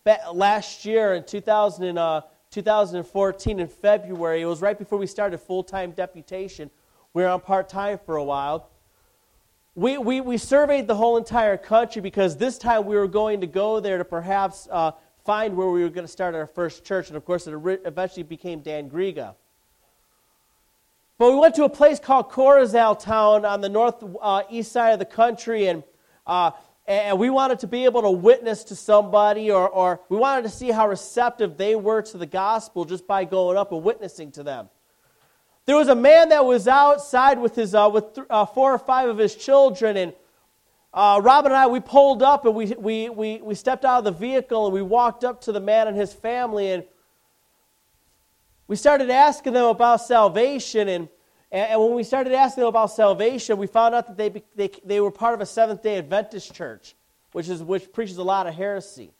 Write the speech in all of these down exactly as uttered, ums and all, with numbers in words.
last year in two thousand, uh, two thousand fourteen in February. It was right before we started full-time deputation. We were on part-time for a while. We, we, we surveyed the whole entire country because this time we were going to go there to perhaps uh, find where we were going to start our first church. And of course, it eventually became Dan Griga. But we went to a place called Corazal Town on the northeast uh, side of the country, and uh, and we wanted to be able to witness to somebody, or, or we wanted to see how receptive they were to the gospel just by going up and witnessing to them. There was a man that was outside with his uh, with th- uh, four or five of his children, and uh, Robin and I, we pulled up and we, we we we stepped out of the vehicle and we walked up to the man and his family, and we started asking them about salvation. And and when we started asking them about salvation, we found out that they they they were part of a Seventh-day Adventist church, which is which preaches a lot of heresy.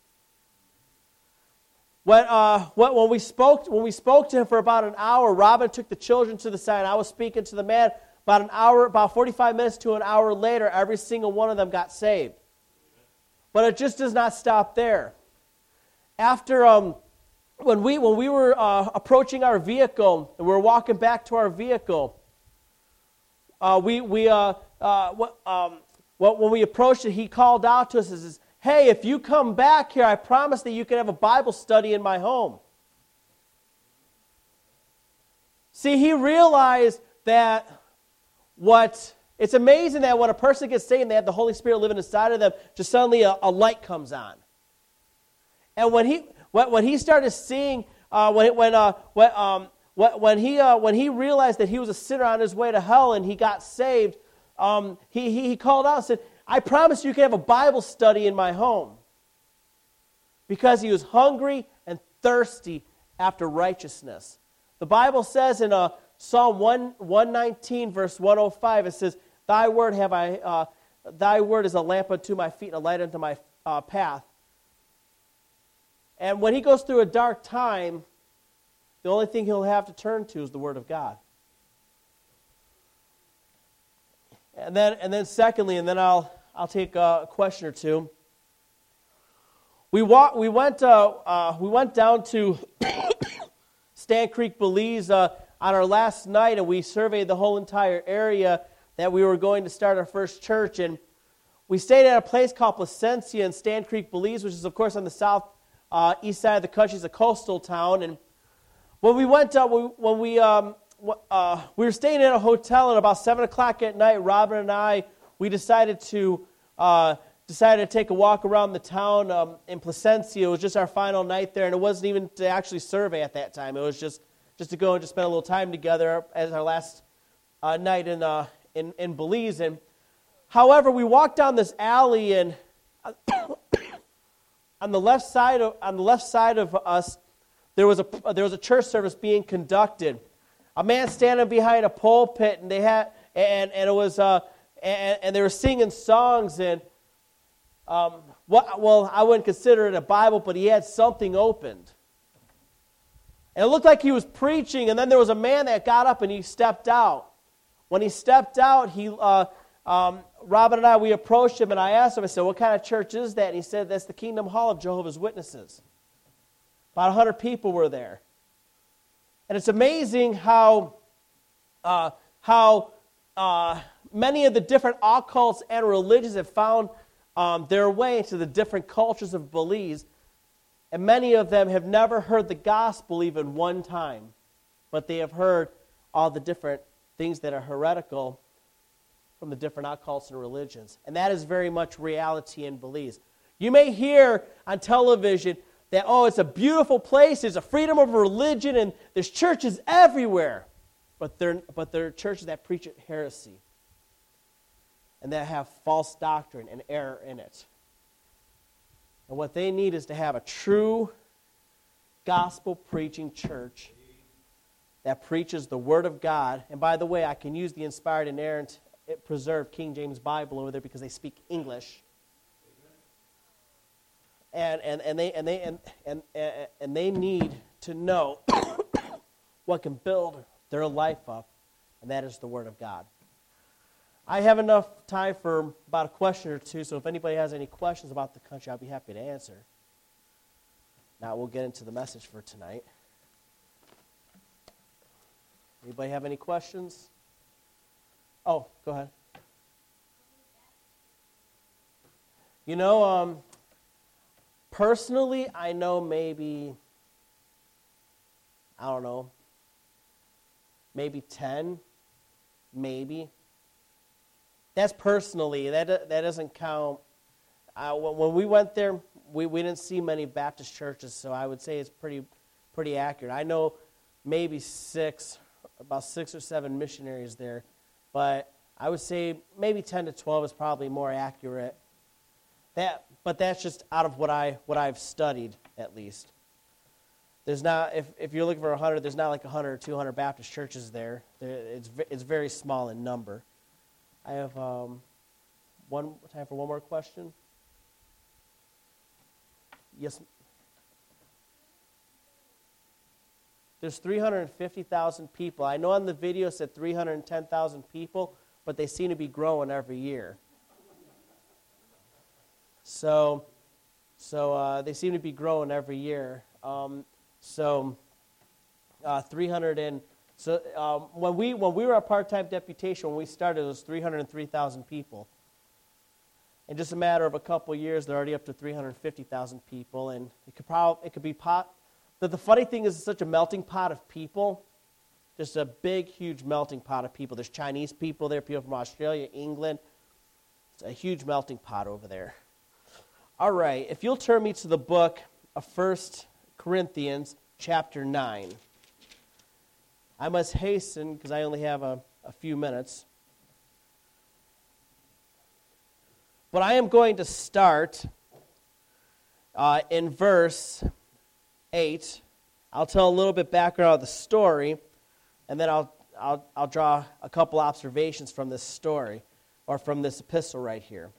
When, uh, when we spoke when we spoke to him for about an hour, Robin took the children to the side, and I was speaking to the man. About an hour, about forty-five minutes to an hour later, every single one of them got saved. But it just does not stop there. After um, when we when we were uh, approaching our vehicle and we were walking back to our vehicle, uh, we we uh, uh, um, when we approached it, he called out to us and says, "Hey, if you come back here, I promise that you can have a Bible study in my home." See, he realized that what, it's amazing that when a person gets saved and they have the Holy Spirit living inside of them, just suddenly a, a light comes on. And when he when, when he started seeing, uh, when when uh, when um, when he uh, when he realized that he was a sinner on his way to hell and he got saved, um, he, he he called out and said, "I promise you can have a Bible study in my home." Because he was hungry and thirsty after righteousness. The Bible says in uh, Psalm one nineteen, verse one oh five, it says, "Thy word have I, uh, Thy word is a lamp unto my feet and a light unto my uh, path." And when he goes through a dark time, the only thing he'll have to turn to is the Word of God. And then, and then secondly, and then I'll I'll take a question or two. We walk, we went uh, uh, we went down to Stand Creek, Belize uh, on our last night, and we surveyed the whole entire area that we were going to start our first church. And we stayed at a place called Placencia in Stand Creek, Belize, which is of course on the south uh, east side of the country. It's a coastal town. And when we went, uh, we, when we um, uh, we were staying in a hotel, and about seven o'clock at night, Robin and I, we decided to uh, decided to take a walk around the town um, in Placencia. It was just our final night there, and it wasn't even to actually survey at that time. It was just, just to go and just spend a little time together as our last uh, night in, uh, in in Belize. And however, we walked down this alley, and on the left side of on the left side of us, there was a there was a church service being conducted. A man standing behind a pulpit, and they had and and it was uh and, and they were singing songs. And um what well I wouldn't consider it a Bible, but he had something opened, and it looked like he was preaching. And then there was a man that got up and he stepped out. When he stepped out, he uh, um, Robin and I, we approached him, and I asked him, I said, "What kind of church is that?" And he said, "That's the Kingdom Hall of Jehovah's Witnesses." About a hundred people were there. And it's amazing how uh, how uh, many of the different occults and religions have found um, their way into the different cultures of Belize, and many of them have never heard the gospel even one time, but they have heard all the different things that are heretical from the different occults and religions. And that is very much reality in Belize. You may hear on television that, oh, it's a beautiful place, there's a freedom of religion, and there's churches everywhere. But they're, but they're churches that preach heresy and that have false doctrine and error in it. And what they need is to have a true gospel-preaching church that preaches the Word of God. And by the way, I can use the inspired, inerrant, preserved King James Bible over there because they speak English. And and, and they and they and, and and they need to know what can build their life up, and that is the Word of God. I have enough time for about a question or two, so if anybody has any questions about the country, I'll be happy to answer. Now we'll get into the message for tonight. Anybody have any questions? Oh, go ahead. You know, um, personally, I know maybe, I don't know, maybe ten, maybe. That's personally. That that doesn't count. Uh, when we went there, we, we didn't see many Baptist churches, so I would say it's pretty pretty accurate. I know maybe six, about six or seven missionaries there, but I would say maybe ten to twelve is probably more accurate. That, but that's just out of what I what I've studied at least. There's not, if if you're looking for a hundred, there's not like a hundred or two hundred Baptist churches there. there it's it's very small in number. I have um, one time for one more question. Yes. There's three hundred fifty thousand people. I know on the video it said three hundred ten thousand people, but they seem to be growing every year. So, so uh, they seem to be growing every year. Um, so, uh, three hundred and so um, when we when we were a part-time deputation, when we started, it was three hundred three thousand people. In just a matter of a couple of years, they're already up to three hundred fifty thousand people, and it could probably it could be pot. The, the funny thing is, it's such a melting pot of people. Just a big, huge melting pot of people. There's Chinese people there, people from Australia, England. It's a huge melting pot over there. All right, if you'll turn me to the book of First Corinthians, chapter nine. I must hasten because I only have a, a few minutes. But I am going to start uh, in verse eight. I'll tell a little bit background of the story, and then I'll I'll I'll draw a couple observations from this story, or from this epistle right here.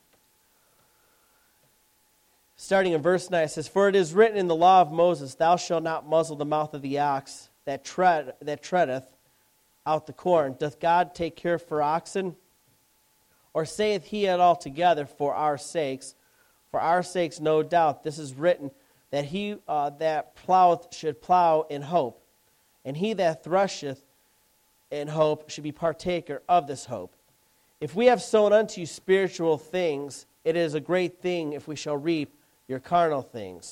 Starting in verse nine, it says, "For it is written in the law of Moses, Thou shalt not muzzle the mouth of the ox that tread that treadeth out the corn. Doth God take care for oxen? Or saith he it altogether for our sakes? For our sakes, no doubt, this is written, that he uh, that ploweth should plow in hope, and he that thresheth in hope should be partaker of this hope. If we have sown unto you spiritual things, it is a great thing if we shall reap your carnal things.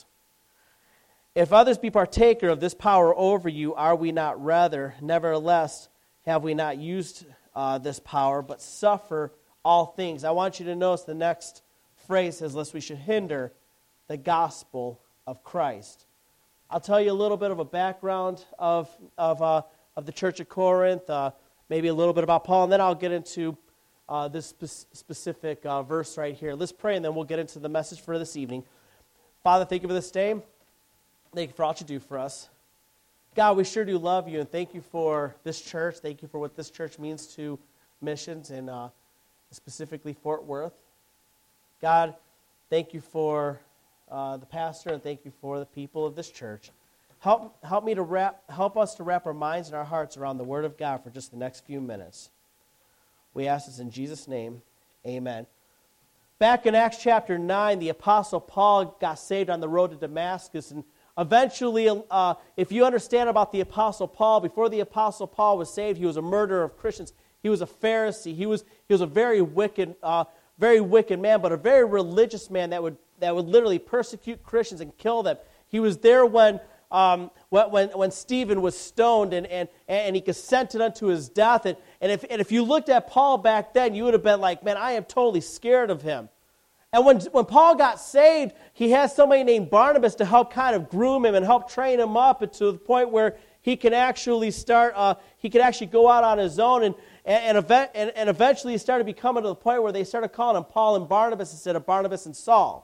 If others be partaker of this power over you, are we not rather? Nevertheless, have we not used uh, this power, but suffer all things?" I want you to notice the next phrase says, "lest we should hinder the gospel of Christ." I'll tell you a little bit of a background of of uh, of the church of Corinth, uh, maybe a little bit about Paul, and then I'll get into uh, this spe- specific uh, verse right here. Let's pray, and then we'll get into the message for this evening. Father, thank you for this day. Thank you for all you do for us. God, we sure do love you, and thank you for this church. Thank you for what this church means to missions, and uh, specifically Fort Worth. God, thank you for uh, the pastor, and thank you for the people of this church. Help, help me to wrap, help us to wrap our minds and our hearts around the Word of God for just the next few minutes. We ask this in Jesus' name, amen. Back in Acts chapter nine, the Apostle Paul got saved on the road to Damascus, and eventually, uh, if you understand about the Apostle Paul, before the Apostle Paul was saved, he was a murderer of Christians. He was a Pharisee. He was he was a very wicked, uh, very wicked man, but a very religious man that would that would literally persecute Christians and kill them. He was there when um, when when Stephen was stoned, and and and he consented unto his death. And and if and if you looked at Paul back then, you would have been like, man, I am totally scared of him. And when when Paul got saved, he has somebody named Barnabas to help kind of groom him and help train him up to the point where he can actually start. Uh, he could actually go out on his own, and and and, event, and and eventually he started becoming to the point where they started calling him Paul and Barnabas instead of Barnabas and Saul.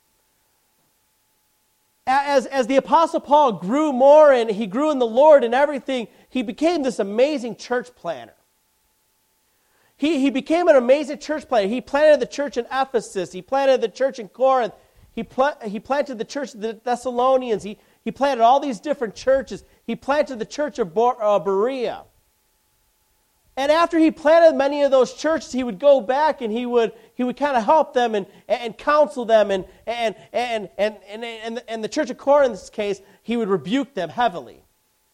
As as the Apostle Paul grew more and he grew in the Lord and everything, he became this amazing church planner. He, he became an amazing church planter. He planted the church in Ephesus. He planted the church in Corinth. He, pla- he planted the church of the Thessalonians. He, he planted all these different churches. He planted the church of Bo- uh, Berea. And after he planted many of those churches, he would go back and he would he would kind of help them and, and counsel them. And, and, and, and, and, and, and the church of Corinth's case, he would rebuke them heavily.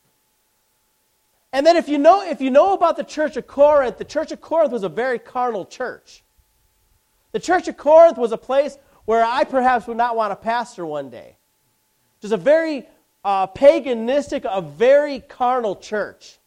And then if you know if you know about the church of Corinth, the church of Corinth was a very carnal church. The church of Corinth was a place where I perhaps would not want to pastor one day. Just a very uh, paganistic, a very carnal church.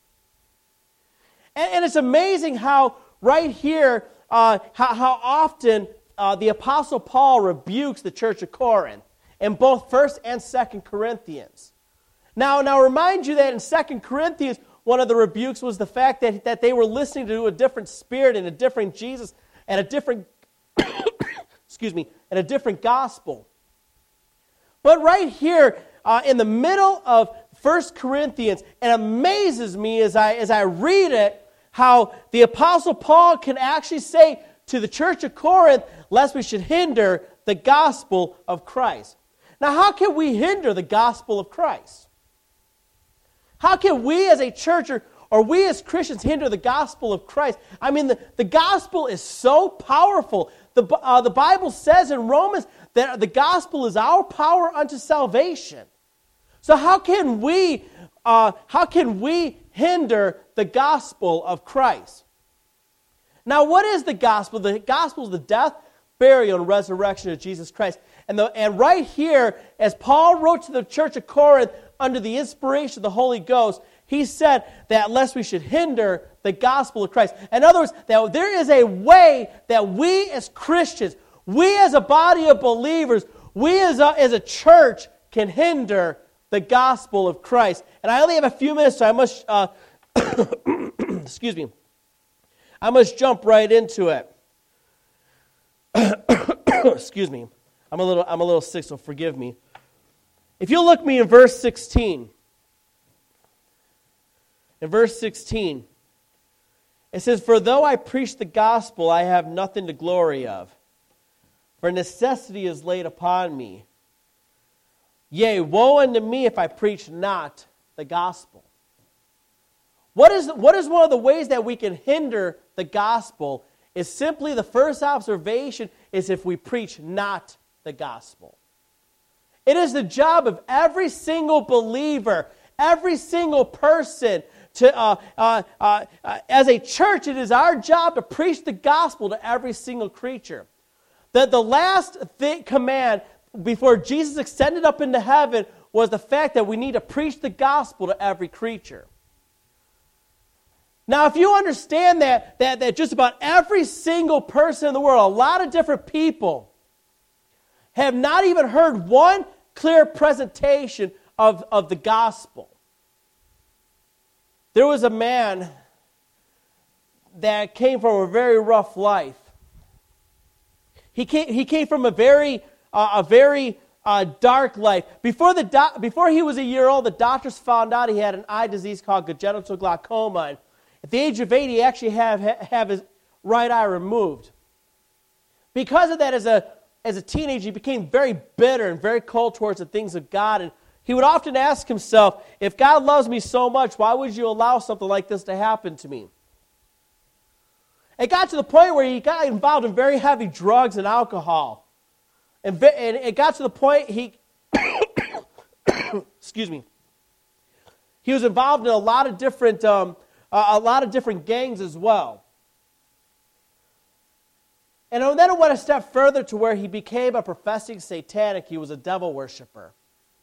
And, and it's amazing how right here, uh, how, how often uh, the Apostle Paul rebukes the church of Corinth in both First and Second Corinthians. Now, now remind you that in Second Corinthians, one of the rebukes was the fact that, that they were listening to a different spirit and a different Jesus and a different, excuse me, and a different gospel. But right here, uh, in the middle of First Corinthians, it amazes me as I as I read it, how the Apostle Paul can actually say to the church of Corinth, lest we should hinder the gospel of Christ. Now, how can we hinder the gospel of Christ? How can we as a church or, or we as Christians hinder the gospel of Christ? I mean, the, the gospel is so powerful. The, uh, the Bible says in Romans that the gospel is our power unto salvation. So how can we, uh, how can we hinder the gospel of Christ? Now, what is the gospel? The gospel is the death, burial, and resurrection of Jesus Christ. And, the, and right here, as Paul wrote to the church of Corinth under the inspiration of the Holy Ghost, he said that lest we should hinder the gospel of Christ. In other words, that there is a way that we as Christians, we as a body of believers, we as a, as a church can hinder the gospel of Christ. And I only have a few minutes, so I must, uh, excuse me, I must jump right into it. Excuse me, I'm a little, I'm a little sick, so forgive me. If you'll look me in verse sixteen, in verse sixteen, it says, "For though I preach the gospel, I have nothing to glory of, for necessity is laid upon me. Yea, woe unto me if I preach not the gospel." What is, what is one of the ways that we can hinder the gospel is simply the first observation is if we preach not the gospel. It is the job of every single believer, every single person, to uh, uh, uh, uh, as a church, it is our job to preach the gospel to every single creature. That the last th- command before Jesus ascended up into heaven was the fact that we need to preach the gospel to every creature. Now, if you understand that, that, that just about every single person in the world, a lot of different people, have not even heard one clear presentation of, of the gospel. There was a man that came from a very rough life. He came, he came from a very, uh, a very uh, dark life. Before, the do- before he was a year old, the doctors found out he had an eye disease called congenital glaucoma. And at the age of eight, he actually had have, have his right eye removed. Because of that, as a, as a teenager, he became very bitter and very cold towards the things of God. And he would often ask himself, if God loves me so much, why would you allow something like this to happen to me? It got to the point where he got involved in very heavy drugs and alcohol. And, and it got to the point he, excuse me, he was involved in a lot of different, um, a lot of different gangs as well. And then it went a step further to where he became a professing satanic. He was a devil worshiper.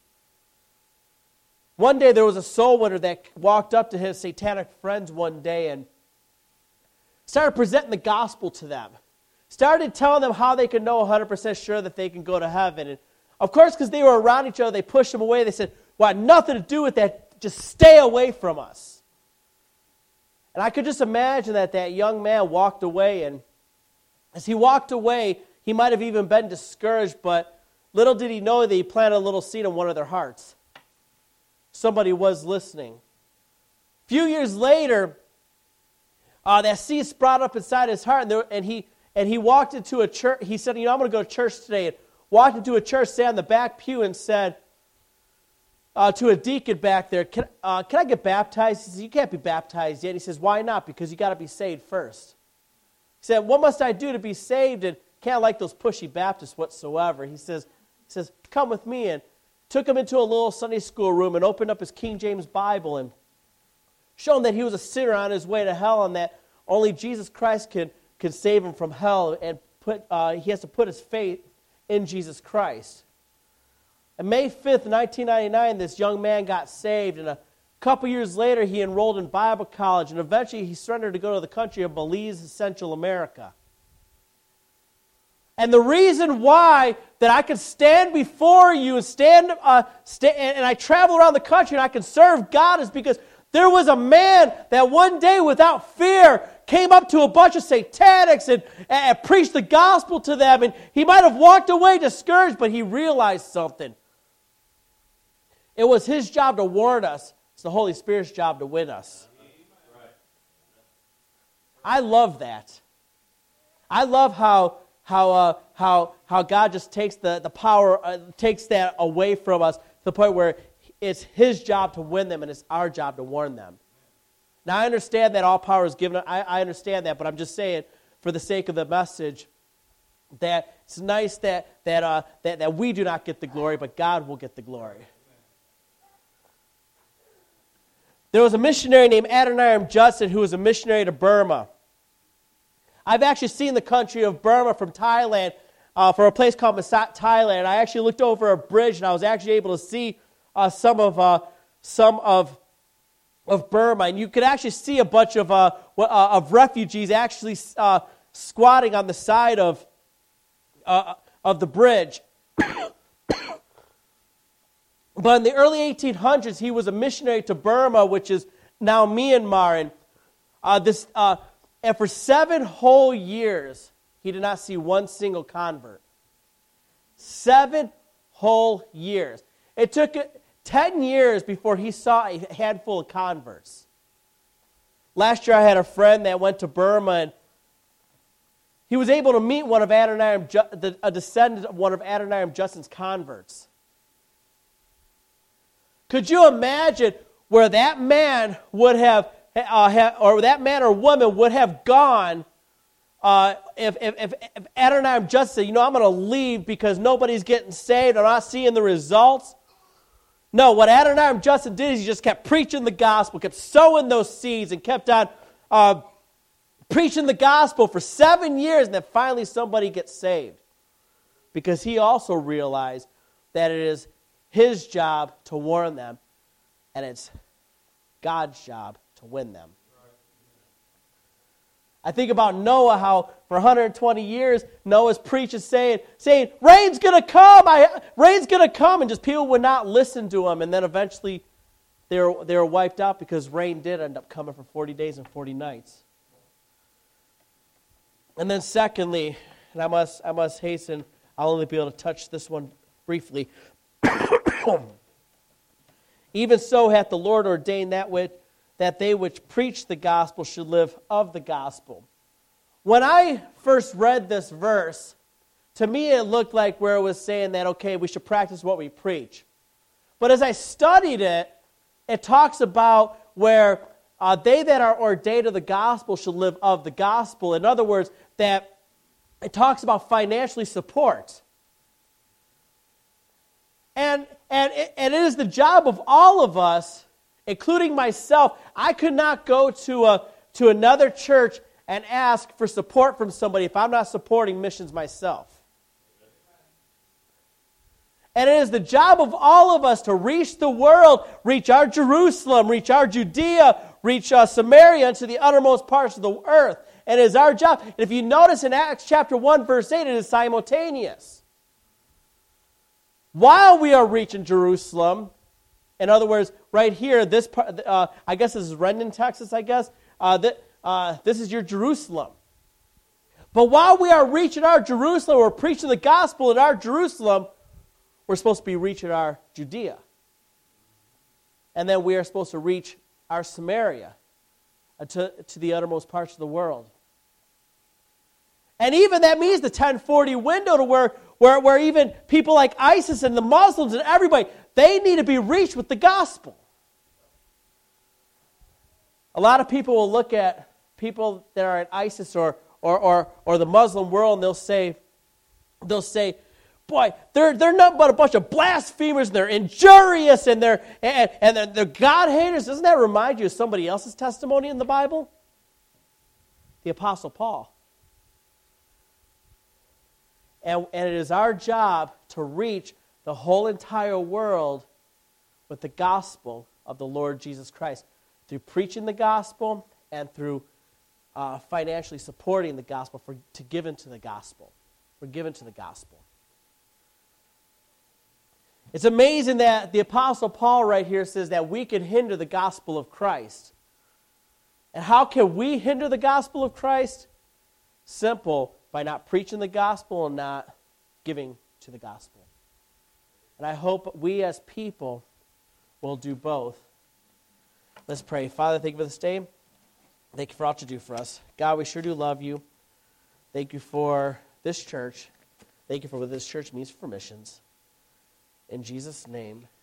One day there was a soul winner that walked up to his satanic friends one day and started presenting the gospel to them. Started telling them how they could know one hundred percent sure that they can go to heaven. And of course, because they were around each other, they pushed him away. They said, "Well, nothing to do with that. Just stay away from us." And I could just imagine that that young man walked away, and as he walked away, he might have even been discouraged, but little did he know that he planted a little seed in one of their hearts. Somebody was listening. A few years later, uh, that seed sprouted up inside his heart, and, there, and he and he walked into a church. He said, "You know, I'm going to go to church today." And walked into a church, sat on the back pew, and said, uh, to a deacon back there, can, uh, can I get baptized? He says, you can't be baptized yet. He says, why not? Because you got to be saved first. He said, what must I do to be saved? And can't like those pushy Baptists whatsoever. He says, he says, come with me, and took him into a little Sunday school room and opened up his King James Bible and showed him that he was a sinner on his way to hell and that only Jesus Christ can, can save him from hell, and put uh, he has to put his faith in Jesus Christ. On May fifth, nineteen ninety-nine, this young man got saved, and a couple years later he enrolled in Bible college, and eventually he surrendered to go to the country of Belize, Central America. And the reason why that I can stand before you and stand, uh, sta- and I travel around the country and I can serve God is because there was a man that one day without fear came up to a bunch of satanics and, and preached the gospel to them. And he might have walked away discouraged, but he realized something. It was his job to warn us. It's the Holy Spirit's job to win us. I love that. I love how how uh, how how God just takes the the power, uh, takes that away from us to the point where it's his job to win them and it's our job to warn them. Now I understand that all power is given. I, I understand that, but I'm just saying, for the sake of the message, that it's nice that that uh, that that we do not get the glory, but God will get the glory. There was a missionary named Adoniram Judson who was a missionary to Burma. I've actually seen the country of Burma from Thailand, uh, from a place called Masat, Thailand. I actually looked over a bridge, and I was actually able to see uh, some of uh, some of of Burma, and you could actually see a bunch of uh, uh, of refugees actually uh, squatting on the side of uh, of the bridge. But in the early eighteen hundreds, he was a missionary to Burma, which is now Myanmar, and uh, this. Uh, And for seven whole years, he did not see one single convert. Seven whole years. It took ten years before he saw a handful of converts. Last year I had a friend that went to Burma, and he was able to meet one of Adoniram, a descendant of one of Adoniram Judson's converts. Could you imagine where that man would have Uh, have, or that man or woman would have gone uh, if, if, if, if Adoniram just said, you know, I'm going to leave because nobody's getting saved, I'm not seeing the results. No, what Adoniram Judson did is he just kept preaching the gospel, kept sowing those seeds, and kept on uh, preaching the gospel for seven years, and then finally somebody gets saved. Because he also realized that it is his job to warn them, and it's God's job to win them. I think about Noah, how for one hundred twenty years Noah's preaching, saying, saying, rain's going to come, I, rain's going to come, and just people would not listen to him, and then eventually they were, they were wiped out because rain did end up coming for forty days and forty nights. And then secondly, and I must, I must hasten, I'll only be able to touch this one briefly. Even so hath the Lord ordained that which that they which preach the gospel should live of the gospel. When I first read this verse, to me it looked like where it was saying that, okay, we should practice what we preach. But as I studied it, it talks about where uh, they that are ordained of the gospel should live of the gospel. In other words, that it talks about financially support. And, and, it, and it is the job of all of us, including myself. I could not go to a to another church and ask for support from somebody if I'm not supporting missions myself. And it is the job of all of us to reach the world, reach our Jerusalem, reach our Judea, reach uh, Samaria, into the uttermost parts of the earth. And it is our job. And if you notice in Acts chapter one, verse eight, it is simultaneous. While we are reaching Jerusalem, in other words, right here, this part, uh, I guess this is Rendon, Texas, I guess. Uh, th- uh, this is your Jerusalem. But while we are reaching our Jerusalem, we're preaching the gospel in our Jerusalem, we're supposed to be reaching our Judea. And then we are supposed to reach our Samaria, uh, to, to the uttermost parts of the world. And even that means the ten forty window to where, where, where even people like ISIS and the Muslims and everybody, they need to be reached with the gospel. A lot of people will look at people that are in ISIS or or or, or the Muslim world, and they'll say, they'll say, boy, they're they're nothing but a bunch of blasphemers, and they're injurious, and they're and, and they're, they're God haters. Doesn't that remind you of somebody else's testimony in the Bible? The Apostle Paul. And, and it is our job to reach the whole entire world with the gospel of the Lord Jesus Christ, through preaching the gospel and through uh, financially supporting the gospel, for to give into the gospel. We're given to the gospel. It's amazing that the Apostle Paul right here says that we can hinder the gospel of Christ. And how can we hinder the gospel of Christ? Simple, by not preaching the gospel and not giving to the gospel. And I hope we as people will do both. Let's pray. Father, thank you for this day. Thank you for all you do for us. God, we sure do love you. Thank you for this church. Thank you for what this church means for missions. In Jesus' name,